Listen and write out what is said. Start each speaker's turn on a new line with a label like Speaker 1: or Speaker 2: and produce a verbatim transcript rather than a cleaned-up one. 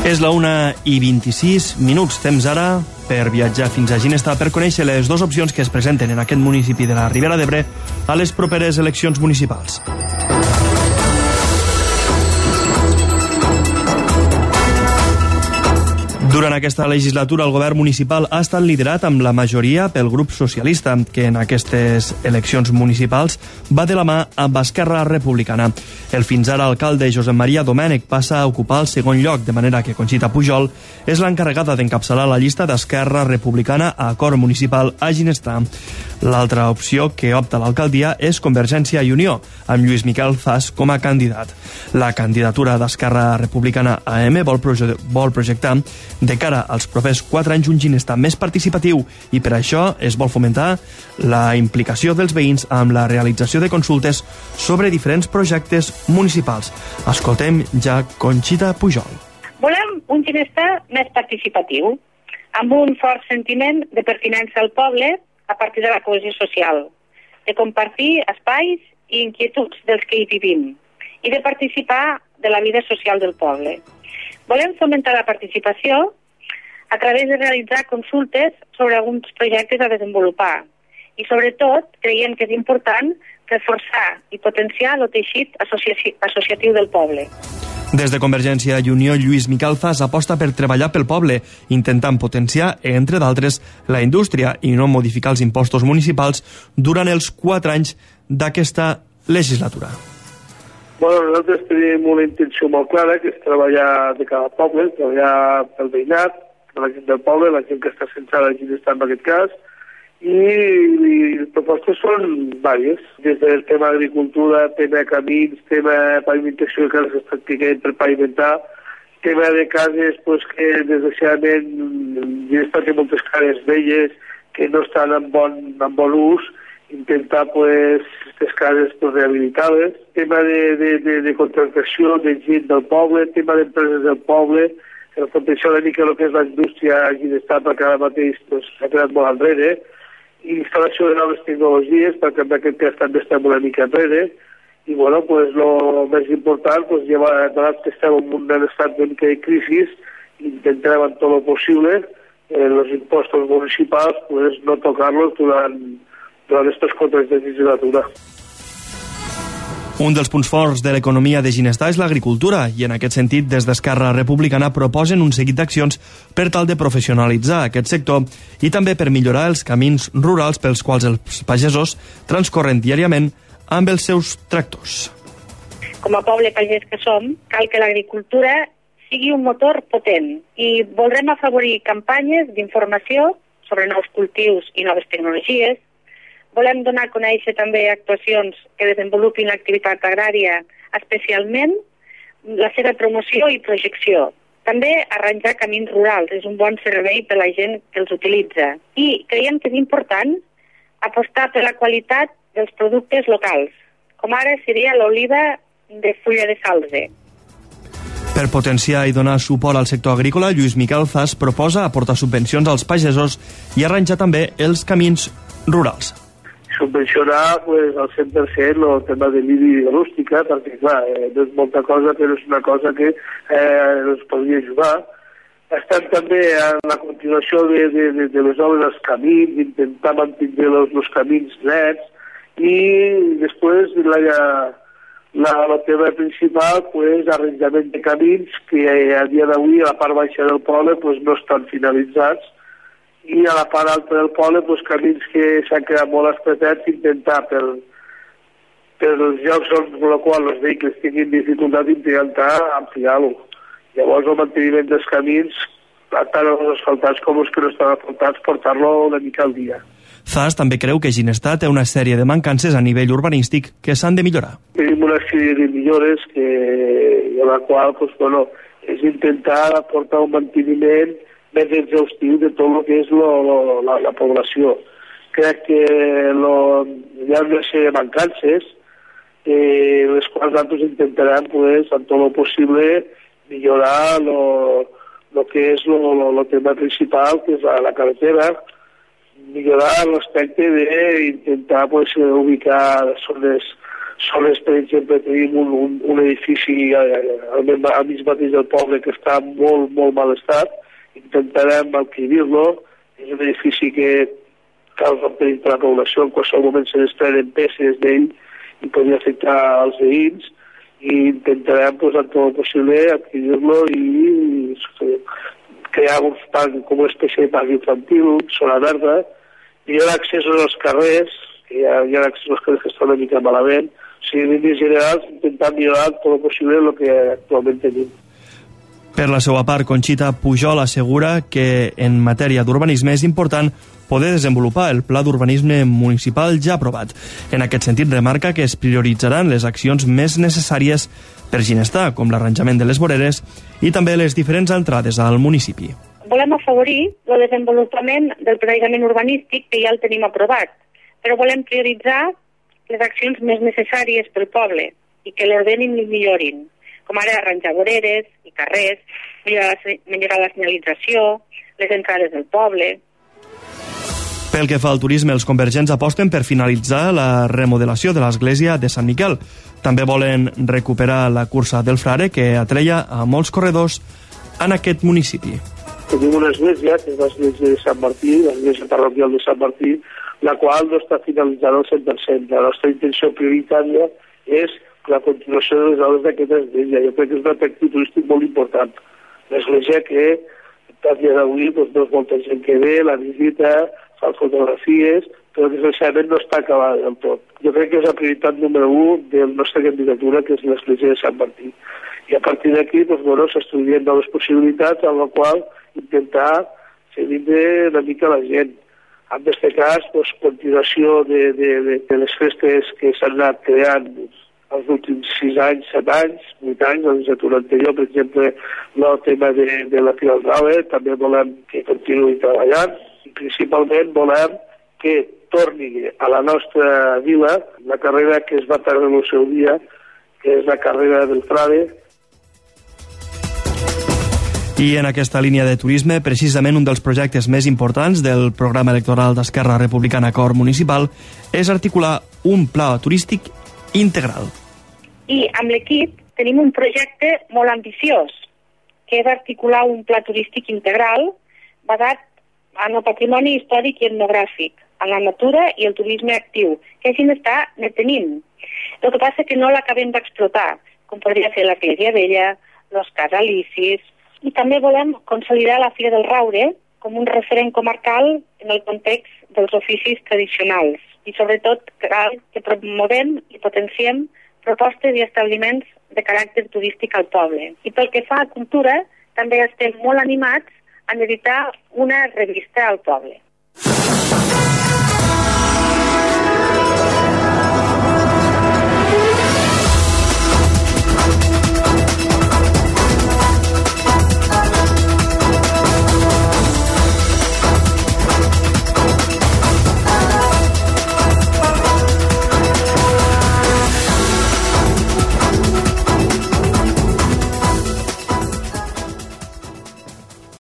Speaker 1: És la una i vint-i-sis minuts. Temps ara per viatjar fins a Ginestar per conèixer les dues opcions que es presenten en aquest municipi de la Ribera d'Ebre a les properes eleccions municipals. Durant aquesta legislatura, el govern municipal ha estat liderat amb la majoria pel grup socialista, que en aquestes eleccions municipals va de la mà amb Esquerra Republicana. El fins ara alcalde Josep Maria Domènech passa a ocupar el segon lloc, de manera que Conxita Pujol és l'encarregada d'encapçalar la llista d'Esquerra Republicana a Acord Municipal a Ginestar. L'altra opció que opta a l'alcaldia és Convergència i Unió, amb Lluís Miquel Zas com a candidat. La candidatura d'Esquerra Republicana A M vol, proje vol projectar de cara als propers quatre anys un Ginestar més participatiu i per això es vol fomentar la implicació dels veïns amb la realització de consultes sobre diferents projectes municipals. Escoltem ja Conxita Pujol.
Speaker 2: Volem un Ginestar més participatiu, amb un fort sentiment de pertinença al poble a partir de la cohesió social, de compartir espais i inquietuds dels que hi vivim i de participar de la vida social del poble. Volem fomentar la participació a través de realitzar consultes sobre alguns projectes a desenvolupar i, sobretot, creiem que és important reforçar i potenciar el teixit associ associatiu del poble.
Speaker 1: Des de Convergència i Unió, Lluís Miquel Zas aposta per treballar pel poble, intentant potenciar, entre d'altres, la indústria i no modificar els impostos municipals durant els quatre anys d'aquesta legislatura.
Speaker 3: Bueno, nosaltres tenim una intenció molt clara, que és treballar de cada poble, treballar pel veïnat, per la gent del poble, la gent que està sense la gent està en aquest cas, i, i les propostes són diverses, des del tema d'agricultura, tema de camins, tema de pavimentació que els estan tinguent per pavimentar, tema de cases pues, que desgraciadament ja estan en moltes cases velles que no estan en bon, en bon ús, intentar pues aquestes cases pues, rehabilitades, tema de, de, de, de contractació de gent del poble, tema d'empreses del poble, que la potenciar una mica el que és la indústria a Ginestar, perquè ara mateix pues, s'ha quedat molt enrere, i instal·lació de noves tecnologies, perquè en aquest cas també estem una mica enrere, i bueno, pues lo més important, pues, llevar, donat que estem en un estat una mica de crisi, intentarem en tot el possible eh, els impostos municipals pues, no tocar-los durant durant aquests quatre anys de legislatura.
Speaker 1: Un dels punts forts de l'economia de Ginestar és l'agricultura i en aquest sentit des d'Esquerra Republicana proposen un seguit d'accions per tal de professionalitzar aquest sector i també per millorar els camins rurals pels quals els pagesos transcorren diàriament amb els seus tractors.
Speaker 2: Com a poble pagès que som, cal que l'agricultura sigui un motor potent i voldrem afavorir campanyes d'informació sobre nous cultius i noves tecnologies. Volem donar a conèixer també actuacions que desenvolupin l'activitat agrària, especialment la seva promoció i projecció. També arranjar camins rurals és un bon servei per la gent que els utilitza. I creiem que és important apostar per la qualitat dels productes locals, com ara seria l'oliva de fulla de salze.
Speaker 1: Per potenciar i donar suport al sector agrícola, Lluís Miquel Zas proposa aportar subvencions als pagesos i arranjar també els camins rurals.
Speaker 3: Subvencionar pues, al cent per cent el tema de l'I B I rústica, perquè clar, eh, no és molta cosa, però és una cosa que eh, ens podria ajudar. Estem també en la continuació de, de, de, de les obres dels camins, intentar mantenir els, els camins nets, i després la, la, la tema principal, pues, arranjament de camins que a dia d'avui a la part baixa del poble pues, no estan finalitzats, i a la part alta del poble, doncs, camins que s'han quedat molt estretats, intentar per, per els llocs on els quals els vehicles tinguin dificultat intentar ampliar-lo. Llavors el manteniment dels camins, tant els asfaltats com els que no estan asfaltats, portar-lo una mica al dia.
Speaker 1: Zas també creu que Ginestar té una sèrie de mancances a nivell urbanístic que s'han de millorar.
Speaker 3: Tenim una sèrie de millores que, a la qual doncs, bueno, és intentar aportar un manteniment més exhaustiu de tot el que és lo, lo, la, la població. Crec que lo, hi ha una sèrie de mancances eh, les quals nosaltres intentarem pues, en tot el possible millorar el que és el tema principal, que és la, la carretera, millorar l'aspecte d'intentar pues, ubicar zones, Soles, per exemple, tenim un, un, un edifici al, al mig mateix del poble que està en molt, molt mal estat. Intentarem adquirir-lo. És un edifici que causa un perill per la població. En qualsevol moment se desprenen peces d'ell i podria afectar als veïns. I intentarem, pues, en tot el possible, adquirir-lo i crear un parc, com una espècie de parc infantil, zona verda, millorar accessos als carrers, que hi ha, hi ha accessos als carrers que estan una mica malament. O sigui, en línies generals, intentar millorar tot el possible el que actualment tenim.
Speaker 1: Per la seva part, Conxita Pujol assegura que en matèria d'urbanisme és important poder desenvolupar el pla d'urbanisme municipal ja aprovat. En aquest sentit, remarca que es prioritzaran les accions més necessàries per ginestar, com l'arranjament de les voreres i també les diferents entrades al municipi.
Speaker 2: Volem afavorir el desenvolupament del planejament urbanístic que ja el tenim aprovat, però volem prioritzar les accions més necessàries pel poble i que l'ordenin i millorin, com ara arranjar voreres i carrers, millorar, millorar la senyalització, les entrades del poble.
Speaker 1: Pel que fa al turisme, els convergents aposten per finalitzar la remodelació de l'església de Sant Miquel. També volen recuperar la cursa del Frare, que atreia a molts corredors en aquest municipi.
Speaker 3: Tenim una església, que és l'església de Sant Martí, l'església parroquial de Sant Martí, la qual no està finalitzada al cent per cent. La nostra intenció prioritària és la continuació de les obres d'aquesta església. Jo crec que és un atractiu turístic molt important. L'església que, a dia d'avui, doncs, no és molta gent que ve, la visita, fa fotografies, però desgraciadament no està acabada del tot. Jo crec que és la prioritat número un de la nostra candidatura, que és l'església de Sant Martí. I a partir d'aquí, doncs, bueno, s'estudien noves possibilitats, amb la qual intentar fer vindre una mica la gent. En aquest cas, doncs, continuació de, de, de, de les festes que s'han anat creant doncs, els últims sis anys, set anys, vuit anys, la legislatura anterior, per exemple, el tema de, de la Fira del Rave, també volem que continuï treballant i principalment volem que torni a la nostra vila la carrera que es va perdre en el seu dia, que és la carrera del Frade.
Speaker 1: I en aquesta línia de turisme, precisament un dels projectes més importants del programa electoral d'Esquerra Republicana Cor Municipal és articular un pla turístic integral.
Speaker 2: I amb l'equip tenim un projecte molt ambiciós, que és articular un pla turístic integral basat en el patrimoni històric i etnogràfic, en la natura i el turisme actiu, que així n'està ne tenim. El que passa és que no l'acabem d'explotar, com podria ser l'Església Vella, els Casalicis, i també volem consolidar la Fira del Raure com un referent comarcal en el context dels oficis tradicionals. I sobretot cal que promovem i potenciem propostes i establiments de caràcter turístic al poble. I pel que fa a cultura, també estem molt animats en editar una revista al poble.